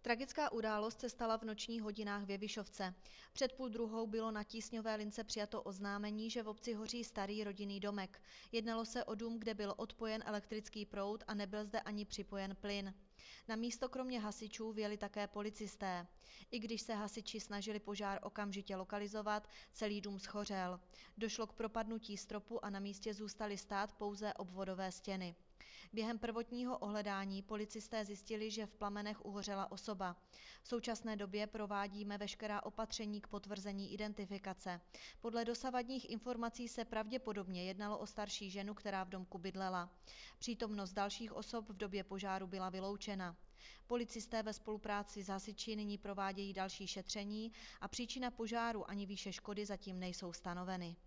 Tragická událost se stala v nočních hodinách v Jevišovce. Před 12:30 bylo na tísňové lince přijato oznámení, že v obci hoří starý rodinný domek. Jednalo se o dům, kde byl odpojen elektrický proud a nebyl zde ani připojen plyn. Na místo kromě hasičů vyjeli také policisté. I když se hasiči snažili požár okamžitě lokalizovat, celý dům shořel. Došlo k propadnutí stropu a na místě zůstaly stát pouze obvodové stěny. Během prvotního ohledání policisté zjistili, že v plamenech uhořela osoba. V současné době provádíme veškerá opatření k potvrzení identifikace. Podle dosavadních informací se pravděpodobně jednalo o starší ženu, která v domku bydlela. Přítomnost dalších osob v době požáru byla vyloučena. Policisté ve spolupráci s hasiči nyní provádějí další šetření a příčina požáru ani výše škody zatím nejsou stanoveny.